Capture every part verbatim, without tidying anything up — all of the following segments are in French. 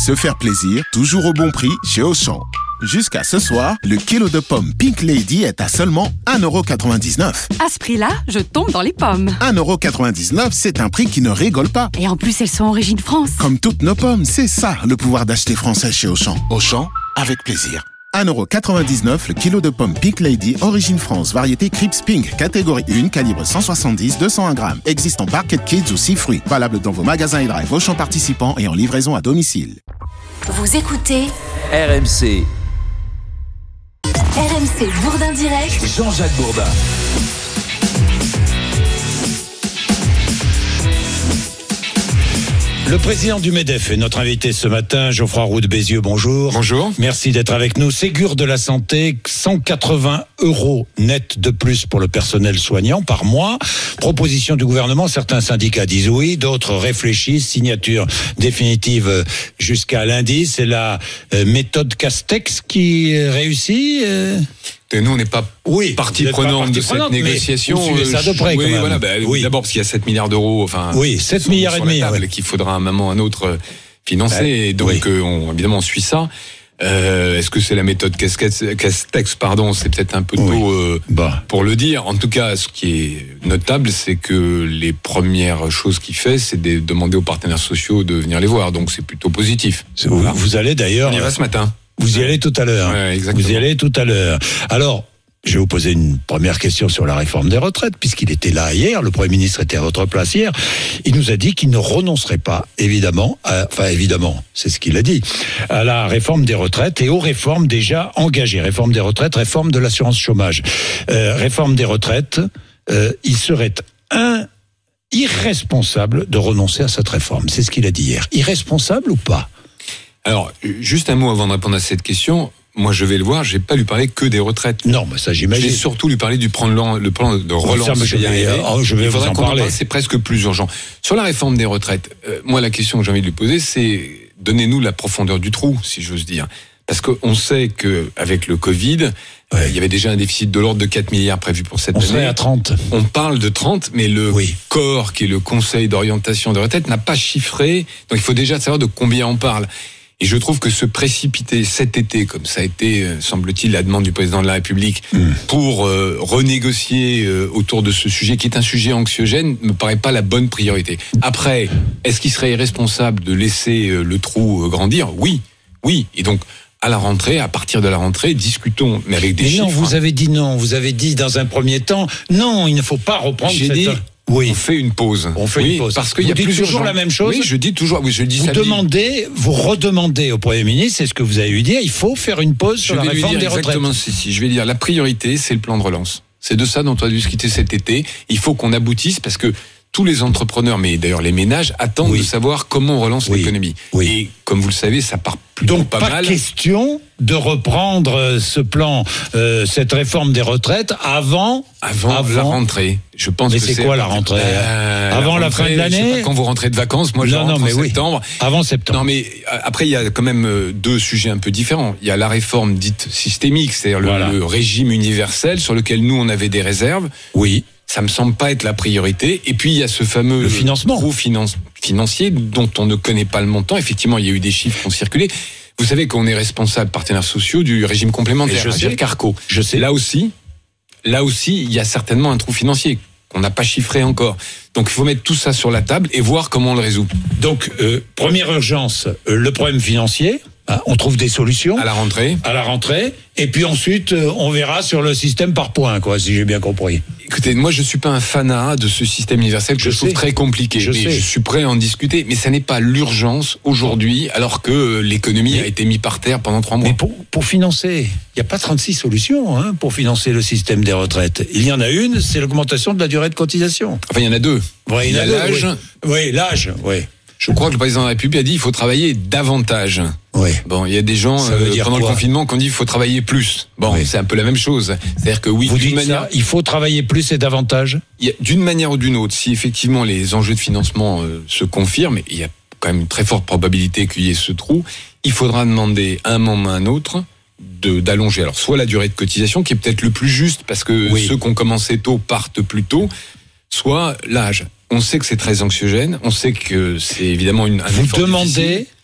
Se faire plaisir, toujours au bon prix chez Auchan. Jusqu'à ce soir, le kilo de pommes Pink Lady est à seulement un euro quatre-vingt-dix-neuf. À ce prix-là, je tombe dans les pommes. un euro quatre-vingt-dix-neuf, c'est un prix qui ne rigole pas. Et en plus, elles sont origine France. Comme toutes nos pommes, c'est ça le pouvoir d'acheter français chez Auchan. Auchan, avec plaisir. un euro quatre-vingt-dix-neuf le kilo de pommes Pink Lady, origine France, variété Crips Pink, catégorie un, calibre cent soixante-dix à deux cent un grammes. Existe en Barquette Kids ou six fruits. Valable dans vos magasins et drive Auchan participants et en livraison à domicile. Vous écoutez R M C. R M C Bourdin Direct. Jean-Jacques Bourdin. Le président du MEDEF est notre invité ce matin, Geoffroy Roux de Bézieux, bonjour. Bonjour. Merci d'être avec nous. Ségur de la santé, cent quatre-vingts euros net de plus pour le personnel soignant par mois. Proposition du gouvernement, certains syndicats disent oui, d'autres réfléchissent. Signature définitive jusqu'à lundi. C'est la méthode Castex qui réussit euh... Et nous, on n'est pas oui, partie prenante de cette négociation. Vous suivez ça de près, oui, quand même. Voilà, bah, oui. D'abord parce qu'il y a sept milliards d'euros, enfin, oui, sept milliards et demi, ouais. qu'il faudra à un moment ou à un autre financer. Ouais, et donc, oui. euh, on, évidemment, on suit ça. Euh, est-ce que c'est la méthode Castex, pardon, c'est peut-être un peu tôt oui. euh, bah. pour le dire. En tout cas, ce qui est notable, c'est que les premières choses qu'il fait, c'est de demander aux partenaires sociaux de venir les voir. Donc, c'est plutôt positif. C'est voilà. vous, vous allez d'ailleurs. On y va ce matin. Vous y allez tout à l'heure. Ouais, vous y allez tout à l'heure. Alors, je vais vous poser une première question sur la réforme des retraites, puisqu'il était là hier, le Premier ministre était à votre place hier. Il nous a dit qu'il ne renoncerait pas, évidemment, à, enfin évidemment, c'est ce qu'il a dit, à la réforme des retraites et aux réformes déjà engagées. Réforme des retraites, réforme de l'assurance chômage. Euh, réforme des retraites, euh, il serait un irresponsable de renoncer à cette réforme. C'est ce qu'il a dit hier. Irresponsable ou pas ? Alors, juste un mot avant de répondre à cette question. Moi, je vais le voir, je vais pas lui parler que des retraites. Non, mais ça, j'imagine. Je vais surtout lui parler du plan de, le plan de relance. Ça, je vais, oh, je vais vous en parler. En parle, c'est presque plus urgent. Sur la réforme des retraites, euh, moi, la question que j'ai envie de lui poser, c'est donnez-nous la profondeur du trou, si j'ose dire. Parce qu'on sait que avec le Covid, ouais. euh, il y avait déjà un déficit de l'ordre de quatre milliards prévu pour cette on année. On serait à trente. On parle de trente, mais le oui. corps, qui est le Conseil d'orientation des retraites, n'a pas chiffré. Donc, il faut déjà savoir de combien on parle. Et je trouve que se précipiter cet été, comme ça a été, semble-t-il, la demande du président de la République, mmh. pour euh, renégocier euh, autour de ce sujet, qui est un sujet anxiogène, me paraît pas la bonne priorité. Après, est-ce qu'il serait irresponsable de laisser euh, le trou euh, grandir ? Oui, oui. Et donc, à la rentrée, à partir de la rentrée, discutons, mais avec des mais chiffres. Non, vous avez dit non. Vous avez dit dans un premier temps, non, il ne faut pas reprendre J'ai cette... dit, Oui. On fait une pause. On fait oui, une pause. Parce qu'il y a plusieurs toujours gens. la même chose. Oui, je dis toujours. Oui, je dis vous samedi. demandez, vous redemandez au Premier ministre, c'est ce que vous avez eu dire. Il faut faire une pause je sur la réforme des retraites. Exactement. Si, si. Je vais dire la priorité, c'est le plan de relance. C'est de ça dont on a discuté cet été. Il faut qu'on aboutisse parce que tous les entrepreneurs, mais d'ailleurs les ménages, attendent oui. de savoir comment on relance oui. l'économie. Oui. Et comme vous le savez, ça part plutôt Donc, pas, pas mal. Donc pas question de reprendre ce plan, euh, cette réforme des retraites avant, avant, avant... la rentrée. Je pense mais que c'est, c'est quoi la rentrée euh, Avant la, rentrée, la fin de l'année. Je sais pas quand vous rentrez de vacances. Moi, je non, rentre non, mais en oui. septembre. Avant septembre. Non, mais après, il y a quand même deux sujets un peu différents. Il y a la réforme dite systémique, c'est-à-dire voilà. le, le régime universel sur lequel nous on avait des réserves. Oui. Ça me semble pas être la priorité. Et puis il y a ce fameux le financement trou finan- financier dont on ne connaît pas le montant. Effectivement, il y a eu des chiffres qui ont circulé. Vous savez qu'on est responsable, partenaires sociaux, du régime complémentaire. Je sais. Carco. Je sais. Là aussi, là aussi, il y a certainement un trou financier qu'on n'a pas chiffré encore. Donc il faut mettre tout ça sur la table et voir comment on le résout. Donc euh, première urgence, euh, le problème financier. Hein, on trouve des solutions à la rentrée. À la rentrée, et puis ensuite euh, on verra sur le système par points, quoi, si j'ai bien compris. Écoutez, moi je suis pas un fanat de ce système universel que je, je trouve très compliqué. Je, mais je suis prêt à en discuter, mais ça n'est pas l'urgence aujourd'hui, alors que l'économie mais, a été mise par terre pendant trois mois. Mais pour, pour financer, il n'y a pas trente-six solutions hein, pour financer le système des retraites. Il y en a une, c'est l'augmentation de la durée de cotisation. Enfin, il y en a deux. Ouais, il y, il y a deux, l'âge. Oui, oui l'âge, oui. Je crois que le président de la République a dit qu'il faut travailler davantage. Oui. Bon, il y a des gens euh, pendant quoi le confinement qui ont dit qu'il faut travailler plus. Bon, oui. c'est un peu la même chose. C'est-à-dire que oui, vous d'une dites manière, ça, il faut travailler plus et davantage. Il y a, d'une manière ou d'une autre, si effectivement les enjeux de financement euh, se confirment, et il y a quand même une très forte probabilité qu'il y ait ce trou, il faudra demander à un moment ou à un autre de d'allonger. Alors soit la durée de cotisation, qui est peut-être le plus juste parce que oui. ceux qui ont commencé tôt partent plus tôt, soit l'âge. On sait que c'est très anxiogène, on sait que c'est évidemment une, un Vous effort demandez difficile.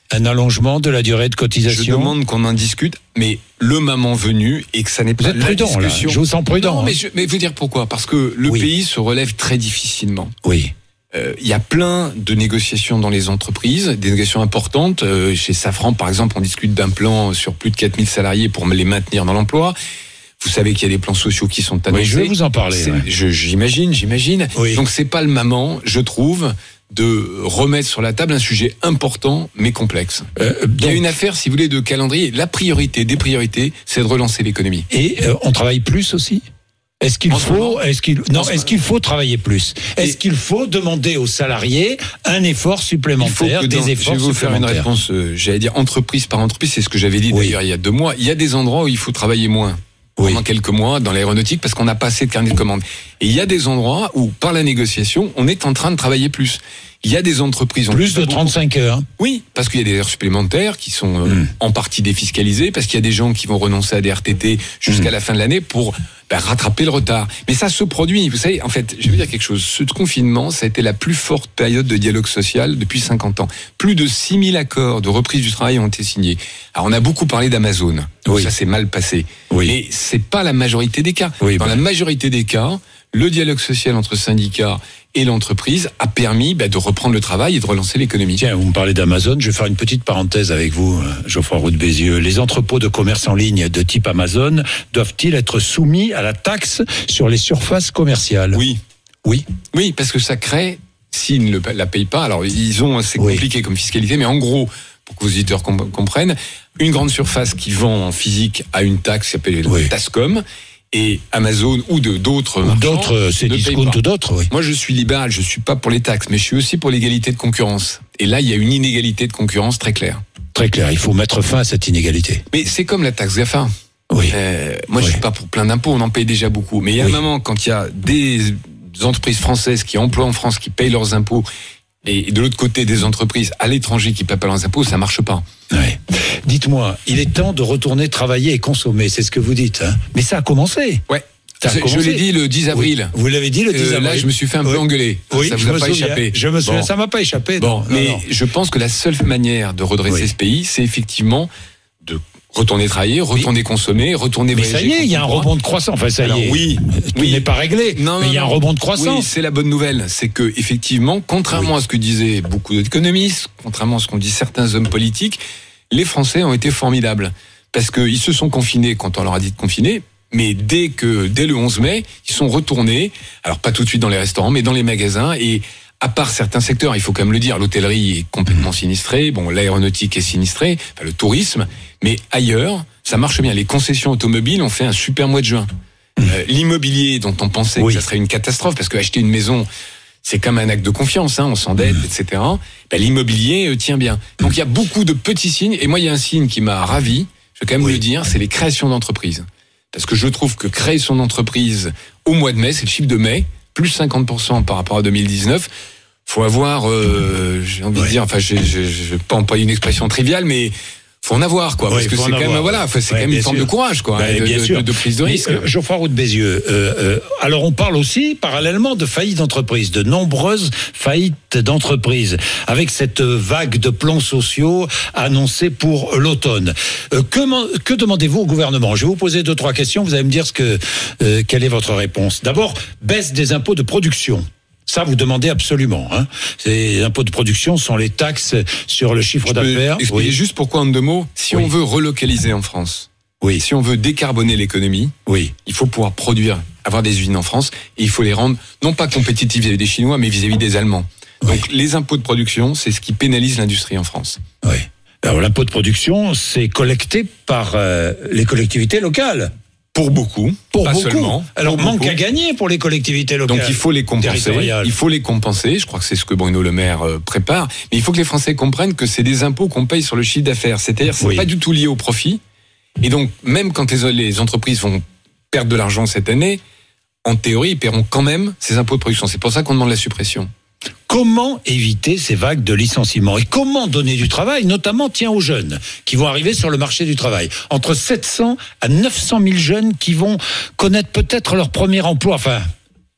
Un allongement de la durée de cotisation. Je demande qu'on en discute, mais le moment venu et que ça n'est pas vous êtes la prudent, discussion. Là. Je vous sens prudent. Non, hein. mais je mais vous dire pourquoi ? Parce que le oui. pays se relève très difficilement. Oui. Il euh, y a plein de négociations dans les entreprises, des négociations importantes. Euh, chez Safran, par exemple, on discute d'un plan sur plus de quatre mille salariés pour les maintenir dans l'emploi. Vous savez qu'il y a des plans sociaux qui sont annoncés. Oui, je vais vous en parler. Ouais. Je, j'imagine, j'imagine. Oui. Donc c'est pas le moment, je trouve, de remettre sur la table un sujet important mais complexe. Euh, donc, il y a une affaire, si vous voulez, de calendrier. La priorité des priorités, c'est de relancer l'économie. Et euh, on travaille plus aussi ? Est-ce qu'il en faut, est-ce qu'il, non, est-ce qu'il faut travailler plus ? Est-ce Et qu'il faut demander aux salariés un effort supplémentaire, des dans, efforts supplémentaires Je vais vous faire une réponse, euh, j'allais dire entreprise par entreprise, c'est ce que j'avais dit oui. d'ailleurs il y a deux mois. Il y a des endroits où il faut travailler moins. Oui. Pendant quelques mois dans l'aéronautique parce qu'on n'a pas assez de carnet de commandes. Et il y a des endroits où, par la négociation, on est en train de travailler plus. Il y a des entreprises... Plus de trente-cinq heures. Oui, parce qu'il y a des heures supplémentaires qui sont euh, mmh. en partie défiscalisées, parce qu'il y a des gens qui vont renoncer à des R T T jusqu'à mmh. la fin de l'année pour ben, rattraper le retard. Mais ça se produit. Vous savez, en fait, je vais vous dire quelque chose. Ce confinement, ça a été la plus forte période de dialogue social depuis cinquante ans. Plus de six mille accords de reprise du travail ont été signés. Alors, on a beaucoup parlé d'Amazon. Oui. Ça s'est mal passé. Oui. Mais c'est pas la majorité des cas. Oui, Dans ben... la majorité des cas, le dialogue social entre syndicats et l'entreprise a permis bah, de reprendre le travail et de relancer l'économie. Tiens, vous me parlez d'Amazon, je vais faire une petite parenthèse avec vous, Geoffroy Roux de Bézieux. Les entrepôts de commerce en ligne de type Amazon doivent-ils être soumis à la taxe sur les surfaces commerciales ? Oui. Oui. Oui, parce que ça crée, s'ils ne la payent pas, alors ils ont, c'est compliqué oui. comme fiscalité, mais en gros, pour que vos auditeurs comprennent, une grande surface qui vend en physique a une taxe qui s'appelle oui. Tascom. Et Amazon ou de d'autres marchands, d'autres, c'est discount ou d'autres, oui. Moi, je suis libéral, je suis pas pour les taxes, mais je suis aussi pour l'égalité de concurrence. Et là, il y a une inégalité de concurrence très claire. Très clair. Il faut mettre fin à cette inégalité. Mais c'est comme la taxe GAFA. Oui. Euh, moi, oui. je suis pas pour plein d'impôts. On en paye déjà beaucoup. Mais il y a oui. un moment, quand il y a des entreprises françaises qui emploient en France, qui payent leurs impôts, et de l'autre côté, des entreprises à l'étranger qui ne paient pas leurs impôts, ça marche pas. Ouais. Dites-moi, il est temps de retourner travailler et consommer, c'est ce que vous dites, hein ? Mais ça a commencé. Ouais. Ça a commencé. Je l'ai dit le dix avril. Oui. Vous l'avez dit le dix avril. Euh, là, je me suis fait un oui. peu engueuler. Oui, ça vous a pas souviens. échappé. Je me souviens, bon. ça m'a pas échappé. Bon, non, mais non. je pense que la seule manière de redresser oui. ce pays, c'est effectivement de retourner travailler, retourner oui. consommer, retourner mais voyager. Mais ça y est, il y a un rebond de croissance. Enfin, ça Alors, y est. Oui, tout oui. n'est pas réglé. Non, mais il y a un rebond de croissance. Oui, c'est la bonne nouvelle. C'est que, effectivement, contrairement oui. à ce que disaient beaucoup d'économistes, contrairement à ce qu'ont dit certains hommes politiques, les Français ont été formidables. Parce qu'ils se sont confinés quand on leur a dit de confiner. Mais dès que, dès le onze mai, ils sont retournés. Alors, pas tout de suite dans les restaurants, mais dans les magasins. Et, à part certains secteurs, il faut quand même le dire, l'hôtellerie est complètement sinistrée, bon, l'aéronautique est sinistrée, enfin, le tourisme, mais ailleurs, ça marche bien. Les concessions automobiles ont fait un super mois de juin. Mmh. Euh, l'immobilier, dont on pensait oui. que ça serait une catastrophe, parce qu'acheter une maison, c'est comme un acte de confiance, hein, on s'endette, mmh. et cetera. Ben, l'immobilier euh, tient bien. Donc il y a beaucoup de petits signes, et moi il y a un signe qui m'a ravi, je vais quand même oui. le dire, c'est les créations d'entreprises. Parce que je trouve que créer son entreprise au mois de mai, c'est le chiffre de mai, plus cinquante pour cent par rapport à deux mille dix-neuf. Faut avoir, euh, j'ai envie ouais. de dire, enfin, je ne vais pas employer une expression triviale, mais faut en avoir, quoi. Parce ouais, que c'est quand avoir. même, voilà, c'est ouais, quand même une forme sûr. de courage, quoi, bah, de, bien de, sûr. De, de prise de mais, risque. Euh, Geoffroy Roux de Bézieux, euh, euh, alors on parle aussi, parallèlement, de faillites d'entreprises, de nombreuses faillites d'entreprises, avec cette vague de plans sociaux annoncés pour l'automne. Euh, que, que demandez-vous au gouvernement ? Je vais vous poser deux, trois questions, vous allez me dire ce que, euh, quelle est votre réponse. D'abord, baisse des impôts de production. Ça, vous demandez absolument. Hein. Les impôts de production sont les taxes sur le chiffre Je d'affaires. Expliquez oui. juste pourquoi en deux mots. Si oui. on veut relocaliser en France, oui. si on veut décarboner l'économie, oui. il faut pouvoir produire, avoir des usines en France, et il faut les rendre non pas compétitives vis-à-vis des Chinois, mais vis-à-vis des Allemands. Oui. Donc les impôts de production, c'est ce qui pénalise l'industrie en France. Oui. Alors l'impôt de production, c'est collecté par euh, les collectivités locales. Pour beaucoup, pour pas beaucoup. seulement. Alors pour manque beaucoup. à gagner pour les collectivités locales. Donc il faut les compenser. Il faut les compenser. Je crois que c'est ce que Bruno Le Maire euh, prépare. Mais il faut que les Français comprennent que c'est des impôts qu'on paye sur le chiffre d'affaires. C'est-à-dire, c'est oui. pas du tout lié au profit. Et donc même quand les, les entreprises vont perdre de l'argent cette année, en théorie, ils paieront quand même ces impôts de production. C'est pour ça qu'on demande la suppression. Comment éviter ces vagues de licenciements et comment donner du travail, notamment tiens aux jeunes qui vont arriver sur le marché du travail. Entre sept cents à neuf cent mille jeunes qui vont connaître peut-être leur premier emploi. Enfin,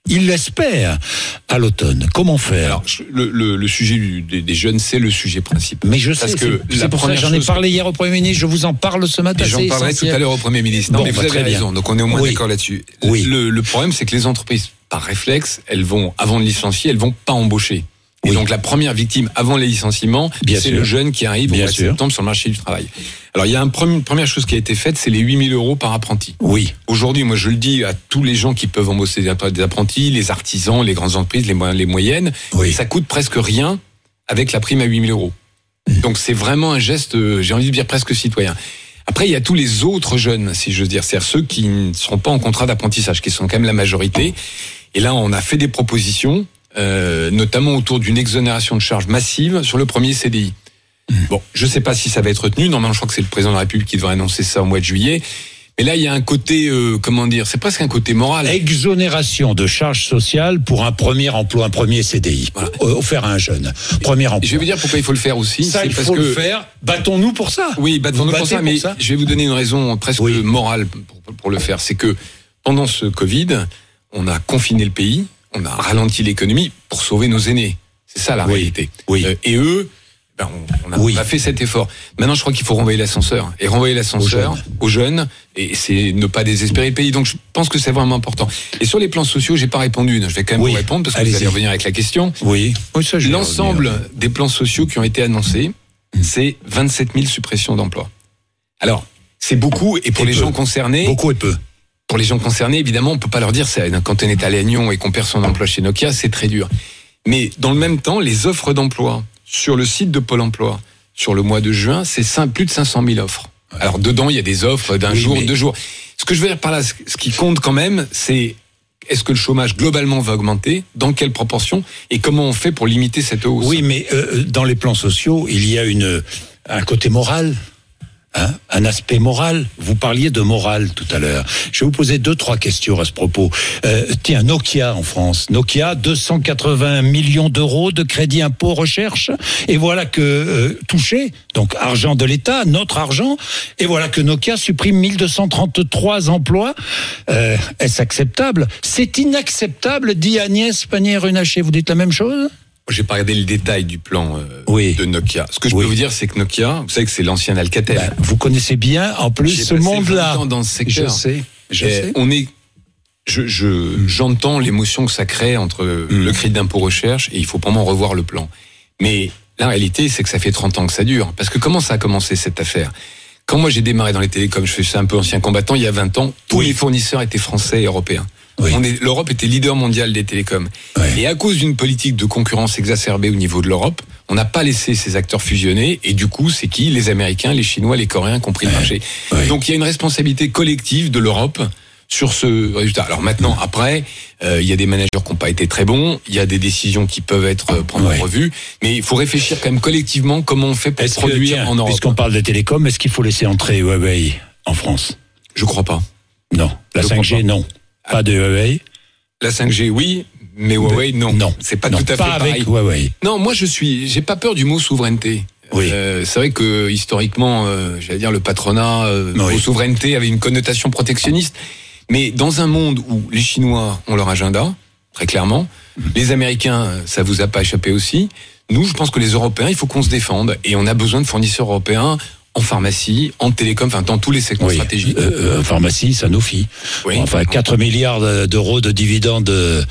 il l'espère, à l'automne. Comment faire? Alors, le, le, le sujet du, des, des jeunes, c'est le sujet principal. Mais je Parce sais, que c'est, la c'est pour ça que j'en ai parlé hier au Premier ministre, je vous en parle ce matin. Et j'en parlerai essentiel. tout à l'heure au Premier ministre. Non, Bon, mais bah, vous avez raison, bien. donc on est au moins Oui. d'accord là-dessus. Oui. Le, le problème, c'est que les entreprises, par réflexe, elles vont, avant de licencier, elles vont pas embaucher. Et Oui. donc la première victime avant les licenciements, Bien c'est sûr. le jeune qui arrive au Bien mois de sûr. septembre sur le marché du travail. Alors il y a un premier, une première chose qui a été faite, c'est les huit mille euros par apprenti. Oui. Aujourd'hui, moi je le dis à tous les gens qui peuvent embaucher des apprentis, les artisans, les grandes entreprises, les, mo- les moyennes, Oui. ça coûte presque rien avec la prime à huit mille euros. Donc c'est vraiment un geste, euh, j'ai envie de dire presque citoyen. Après, il y a tous les autres jeunes, si je veux dire, c'est-à-dire ceux qui ne seront pas en contrat d'apprentissage, qui sont quand même la majorité. Et là, on a fait des propositions, euh, notamment autour d'une exonération de charges massive sur le premier C D I. Mmh. Bon, je ne sais pas si ça va être retenu. Normalement, je crois que c'est le président de la République qui devrait annoncer ça au mois de juillet. Mais là, il y a un côté, euh, comment dire, c'est presque un côté moral. Exonération de charges sociales pour un premier emploi, un premier C D I, Voilà. offert à un jeune. Premier emploi. Je vais vous dire pourquoi il faut le faire aussi. Ça, c'est il parce faut que le faire. Battons-nous pour ça. Oui, battons-nous Vous pour ça, battez mais pour ça je vais vous donner une raison presque Oui. morale pour, pour le faire. C'est que pendant ce Covid, on a confiné le pays, on a ralenti l'économie pour sauver nos aînés. C'est ça la Oui. réalité. Oui. Euh, et eux, ben, on, on, a, Oui. on a fait cet effort. Maintenant, je crois qu'il faut renvoyer l'ascenseur. Et renvoyer l'ascenseur aux jeunes. aux jeunes, et c'est ne pas désespérer le pays. Donc, je pense que c'est vraiment important. Et sur les plans sociaux, j'ai pas répondu. Je vais quand même Oui. vous répondre parce que Allez-y. vous allez revenir avec la question. Oui. Oui, ça, je vais L'ensemble revenir. des plans sociaux qui ont été annoncés, c'est vingt-sept mille suppressions d'emplois. Alors, c'est beaucoup, et pour Et les peu. gens concernés, Beaucoup et peu. pour les gens concernés, évidemment, on peut pas leur dire, c'est, quand on est à Lannion et qu'on perd son emploi chez Nokia, c'est très dur. Mais dans le même temps, les offres d'emploi sur le site de Pôle emploi, sur le mois de juin, c'est cinq- plus de cinq cent mille offres. Ouais. Alors, dedans, il y a des offres d'un Oui, jour, mais... deux jours. Ce que je veux dire par là, ce qui compte quand même, c'est est-ce que le chômage globalement va augmenter, dans quelle proportion, et comment on fait pour limiter cette hausse? Oui, mais euh, dans les plans sociaux, il y a une, un côté moral. Hein, un aspect moral. Vous parliez de morale tout à l'heure. Je vais vous poser deux, trois questions à ce propos. Euh, tiens, Nokia en France. Nokia, deux cent quatre-vingts millions d'euros de crédit impôt recherche. Et voilà que, euh, touché, donc argent de l'État, notre argent. Et voilà que Nokia supprime mille deux cent trente-trois emplois. Euh, est-ce acceptable? C'est inacceptable, dit Agnès Pannier-Runacher. Vous dites la même chose? J'ai pas regardé le détail du plan euh, oui. de Nokia. Ce que je oui. peux vous dire, c'est que Nokia, vous savez que c'est l'ancien Alcatel. Ben, vous connaissez bien, en plus, J'ai ce passé monde-là. vingt ans dans ce secteur. Je sais. Je Et sais. on est, je, je, mm. j'entends l'émotion que ça crée entre mm. le crédit d'impôt recherche et il faut vraiment revoir le plan. Mais la réalité, c'est que ça fait trente ans que ça dure. Parce que comment ça a commencé cette affaire? Quand moi j'ai démarré dans les télécoms, je suis un peu ancien combattant, il y a vingt ans, tous oui. les fournisseurs étaient français et européens. Oui. On est, l'Europe était leader mondial des télécoms. Oui. Et à cause d'une politique de concurrence exacerbée au niveau de l'Europe, on n'a pas laissé ces acteurs fusionner. Et du coup, c'est qui? Les Américains, les Chinois, les Coréens qui ont pris oui. le marché. Oui. Donc il y a une responsabilité collective de l'Europe sur ce résultat. Alors maintenant, après, euh, il y a des managers qui n'ont pas été très bons, il y a des décisions qui peuvent être euh, prises oui. en revue, mais il faut réfléchir quand même collectivement comment on fait pour est-ce produire que, tiens, en Europe. Puisqu'on parle des télécoms, est-ce qu'il faut laisser entrer Huawei en France? Je crois pas. Non. La Je cinq G, pas. non. Pas de Huawei. La cinq G, oui, mais Huawei, non. Non. C'est pas non, tout à pas fait pareil. avec Huawei. Non, moi je suis, j'ai pas peur du mot souveraineté. Oui. Euh, c'est vrai que historiquement, euh, j'allais dire le patronat, euh, oui. souveraineté avait une connotation protectionniste. Mais dans un monde où les Chinois ont leur agenda, très clairement, mmh. les Américains, ça vous a pas échappé aussi. Nous, je pense que les Européens, il faut qu'on se défende et on a besoin de fournisseurs européens en pharmacie, en télécom, enfin dans tous les secteurs oui. stratégiques. Euh, euh, pharmacie, Sanofi. Oui. Enfin, quatre milliards d'euros de dividendes euh,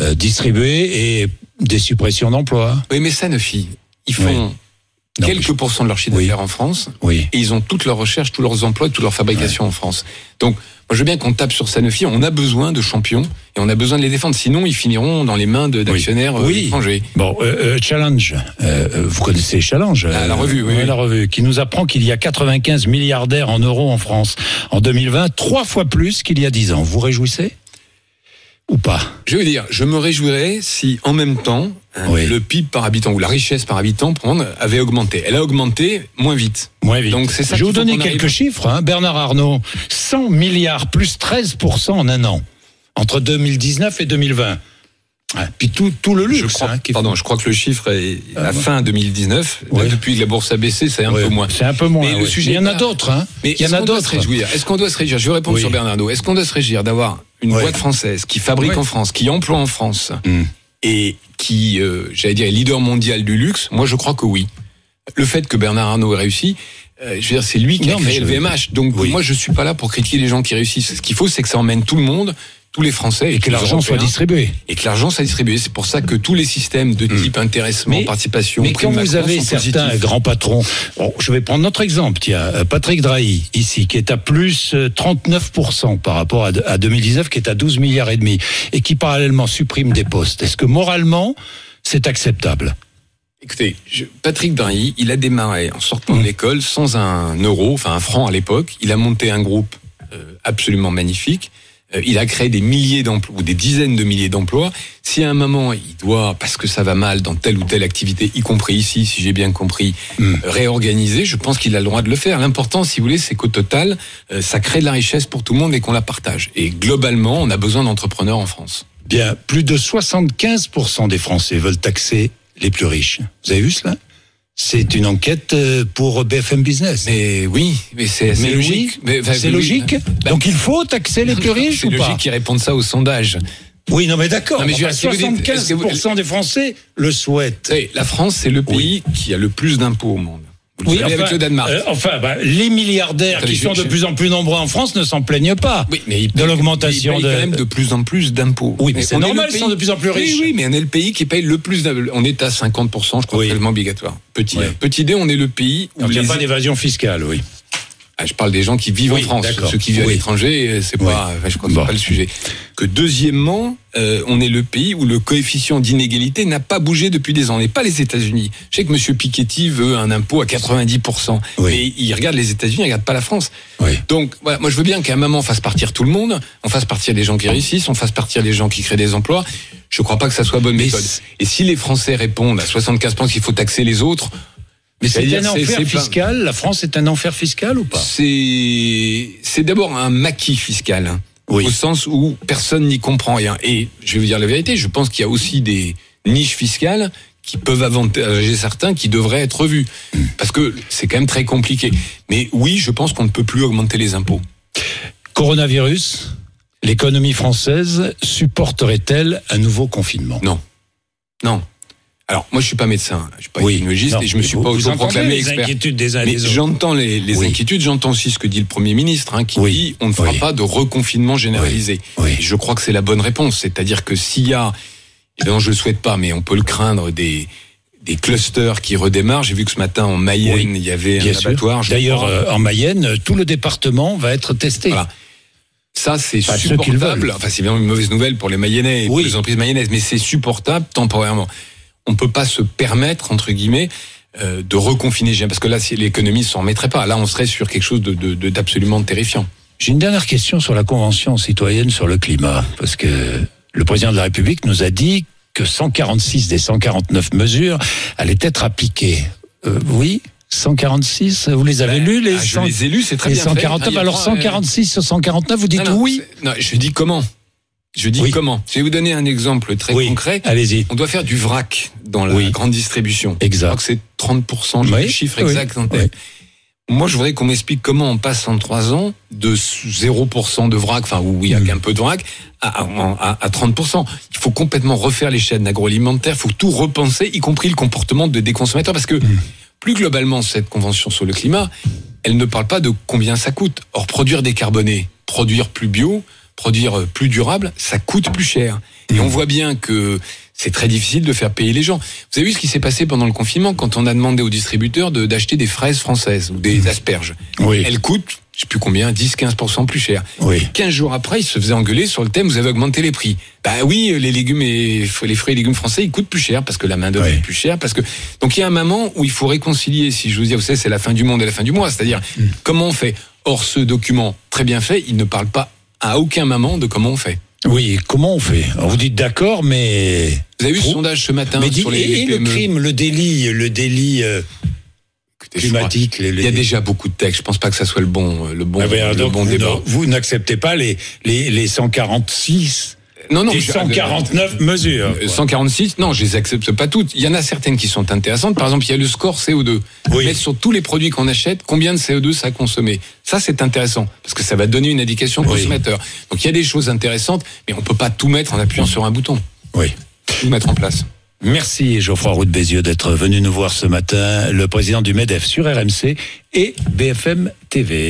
distribués et des suppressions d'emplois. Oui, mais Sanofi, ils font oui. non, quelques je... pourcents de leur chiffre d'affaires oui. en France oui. et ils ont toutes leurs recherches, tous leurs emplois, toute leur fabrication ouais. en France. Donc, moi, je veux bien qu'on tape sur Sanofi. On a besoin de champions et on a besoin de les défendre. Sinon, ils finiront dans les mains de, d'actionnaires oui. oui. étrangers. Bon, euh, euh, Challenge. Euh, vous connaissez Challenge la, la revue, oui, euh, oui. La revue, qui nous apprend qu'il y a quatre-vingt-quinze milliardaires en euros en France en deux mille vingt, trois fois plus qu'il y a dix ans. Vous réjouissez ou pas? Je veux dire, je me réjouirais si, en même temps, oui. le P I B par habitant ou la richesse par habitant prendre, avait augmenté. Elle a augmenté moins vite. Moins vite. Donc c'est ça. Je vais vous donner quelques arrive... chiffres. Hein. Bernard Arnault, cent milliards plus treize pour cent en un an entre deux mille dix-neuf et deux mille vingt. Ah, puis tout, tout le luxe. Je crois, hein, pardon, je crois que le chiffre est à la ah, fin deux mille dix-neuf. Oui. Là, depuis que la bourse a baissé, c'est un oui. peu moins. C'est un peu moins. Mais oui. le sujet il y en a pas... d'autres. Hein. Mais il y en a d'autres. Est-ce qu'on doit se réjouir Est-ce qu'on doit se réjouir Je vais répondre oui. sur Bernardo. Est-ce qu'on doit se réjouir d'avoir une Ouais. boîte française qui fabrique Ouais. en France, qui emploie en France Mmh. et qui, euh, j'allais dire, est leader mondial du luxe, moi je crois que oui. Le fait que Bernard Arnault ait réussi, euh, je veux dire, c'est lui qui Non, a mais créé je- le V M H. Donc Oui. moi je suis pas là pour critiquer les gens qui réussissent. Ce qu'il faut, c'est que ça emmène tout le monde, tous les Français Et que tous les l'argent soit Européens, distribué. et que l'argent soit distribué. C'est pour ça que tous les systèmes de type intéressement, Mais- participation, Mais prime quand vous Macron avez sont certains positifs. grands patrons, bon, je vais prendre notre exemple, tiens, euh, Patrick Drahi, ici, qui est à plus euh, trente-neuf pour cent par rapport à, à deux mille dix-neuf, qui est à douze milliards et demi, et qui parallèlement supprime des postes. Est-ce que moralement, c'est acceptable? Écoutez, je- Patrick Drahi, il a démarré en sortant Mmh. de l'école sans un euro, enfin un franc à l'époque. Il a monté un groupe euh, absolument magnifique. Euh, il a créé des milliers d'emplois ou des dizaines de milliers d'emplois. Si à un moment il doit, parce que ça va mal dans telle ou telle activité, y compris ici, si j'ai bien compris, Mmh. réorganiser, je pense qu'il a le droit de le faire. L'important, si vous voulez, c'est qu'au total, euh, ça crée de la richesse pour tout le monde et qu'on la partage. Et globalement, on a besoin d'entrepreneurs en France. Bien, plus de soixante-quinze pour cent des Français veulent taxer les plus riches. Vous avez vu cela? C'est une enquête euh, pour B F M Business. Mais oui, mais c'est assez Mais logique. oui, Mais, enfin, c'est oui, logique. bah, Donc il faut taxer les plus riches c'est ou logique pas? qu'ils répondent ça au sondage. Oui, non, mais d'accord. Non, mais je veux Enfin, dire, si vous dites, soixante-quinze pour cent des Français le souhaitent. Vous savez, la France, c'est le pays qui a le plus d'impôts au monde. Vous le savez, avec le Danemark. euh, enfin, bah, les milliardaires Attendez, qui je- sont de je- plus en plus nombreux en France ne s'en plaignent pas. Oui, mais ils de payent- l'augmentation ils payent de- quand même de plus en plus d'impôts. Oui, mais c'est on est normal, le ils pays- sont de plus en plus riches. Oui, oui, mais on est le pays qui paye le plus d'impôts. On est à cinquante pour cent, je crois, Oui. prélèvement obligatoire. Petit, Oui. petit D, on est le pays où Donc il n'y les... a pas d'évasion fiscale, oui. Ah, je parle des gens qui vivent Oui, en France. d'accord. Ceux qui vivent Oui. à l'étranger, c'est pas, enfin, je crois que Bon. c'est pas le sujet. Que deuxièmement, euh, on est le pays où le coefficient d'inégalité n'a pas bougé depuis des ans. On n'est pas les États-Unis. Je sais que M. Piketty veut un impôt à quatre-vingt-dix pour cent. Oui. Mais il regarde les États-Unis, il regarde pas la France. Oui. Donc, voilà, moi je veux bien qu'à un moment on fasse partir tout le monde, on fasse partir les gens qui réussissent, on fasse partir les gens qui créent des emplois. Je crois pas que ça soit bonne Mais méthode. c'est- Et si les Français répondent à soixante-quinze pour cent qu'il faut taxer les autres, Mais c'est c'est-à-dire, un c'est- enfer c'est pas- fiscal. La France est un enfer fiscal ou pas? c'est c'est d'abord un maquis fiscal, hein, Oui. au sens où personne n'y comprend rien. Et je vais vous dire la vérité, je pense qu'il y a aussi des niches fiscales qui peuvent avantager certains qui devraient être revues. Parce que c'est quand même très compliqué. Mais oui, je pense qu'on ne peut plus augmenter les impôts. Coronavirus, l'économie française supporterait-elle un nouveau confinement? Non. Non. Alors, moi, je suis pas médecin, je suis pas Oui. épidémiologiste Non, et je me mais suis vous- pas vous autoproclamé entendez les expert. inquiétudes des uns et Mais des autres. j'entends les, les Oui. inquiétudes, j'entends aussi ce que dit le Premier ministre, hein, qui Oui. dit on ne fera Oui. pas de reconfinement généralisé. Oui. Et je crois que c'est la bonne réponse, c'est-à-dire que s'il y a, évidemment je le souhaite pas, mais on peut le craindre, des des clusters qui redémarrent. J'ai vu que ce matin en Mayenne, Oui. il y avait Bien un sûr. abattoir. je D'ailleurs, crois. euh, en Mayenne, tout le département va être testé. Voilà. Ça, c'est Pas ceux qui le supportable. veulent. Enfin, c'est bien une mauvaise nouvelle pour les Mayennais et pour Oui. les entreprises mayennaises, mais c'est supportable temporairement. On peut pas se permettre, entre guillemets, euh, de reconfiner, parce que là, si l'économie s'en remettrait pas, là, on serait sur quelque chose de, de, de- d'absolument terrifiant. J'ai une dernière question sur la Convention citoyenne sur le climat, parce que le président de la République nous a dit que cent quarante-six des cent quarante-neuf mesures allaient être appliquées. Euh, oui, cent quarante-six, vous les avez lus les, Ah, je cent- les ai lus, c'est très les bien cent fait. quarante-neuf. Ah, il y a Alors trois, cent euh, quarante-six sur cent quarante-neuf, vous dites non, non, oui. c'est- Non, je dis comment. Je dis Oui. comment. Je vais vous donner un exemple très Oui, concret. allez-y. On doit faire du vrac dans la Oui. grande distribution. Exact. Je crois que c'est trente pour cent, j'ai Oui, le chiffre oui, exact en tête. Moi, je voudrais qu'on m'explique comment on passe en trois ans de zéro pour cent de vrac, enfin, où il y a Mm. qu'un peu de vrac, à, à, à trente pour cent. Il faut complètement refaire les chaînes agroalimentaires, il faut tout repenser, y compris le comportement de, des consommateurs, parce que Mm. plus globalement, cette convention sur le climat, elle ne parle pas de combien ça coûte. Or, produire décarboné, produire plus bio, produire plus durable, ça coûte plus cher. Et on voit bien que c'est très difficile de faire payer les gens. Vous avez vu ce qui s'est passé pendant le confinement quand on a demandé aux distributeurs de, d'acheter des fraises françaises ou des asperges. Oui. Elles coûtent, je sais plus combien, dix à quinze pour cent plus cher. Oui. quinze jours après, ils se faisaient engueuler sur le thème, vous avez augmenté les prix. Bah oui, les légumes et les fruits et légumes français, ils coûtent plus cher parce que la main d'œuvre Oui. est plus chère, parce que donc il y a un moment où il faut réconcilier. Si je vous dis, vous savez, c'est la fin du monde et la fin du mois, c'est-à-dire Mm. comment on fait. Or, ce document très bien fait, il ne parle pas à aucun moment de comment on fait. Oui, comment on fait? Alors vous dites d'accord, mais... Vous avez vu ce Trop. sondage ce matin mais dis- sur les, et, les et P M E? le crime, le délit, le délit euh, Écoutez, je crois- climatique, les, les- Il y a déjà beaucoup de textes. Je pense pas que ça soit le bon, le bon, Ah ben, le donc, bon vous, débat. ne- vous n'acceptez pas les, les, les cent quarante-six Non, non. Et je- cent quarante-neuf mesures. Euh, cent quarante-six, non, je les accepte pas toutes. Il y en a certaines qui sont intéressantes. Par exemple, il y a le score C O deux. Oui. Mettre sur tous les produits qu'on achète, combien de C O deux ça a consommé. Ça, c'est intéressant, parce que ça va donner une indication Oui. consommateur. Donc, il y a des choses intéressantes, mais on peut pas tout mettre en appuyant sur un bouton. Oui. Tout mettre en place. Merci Geoffroy Roux de Bézieux d'être venu nous voir ce matin, le président du MEDEF sur R M C et B F M T V.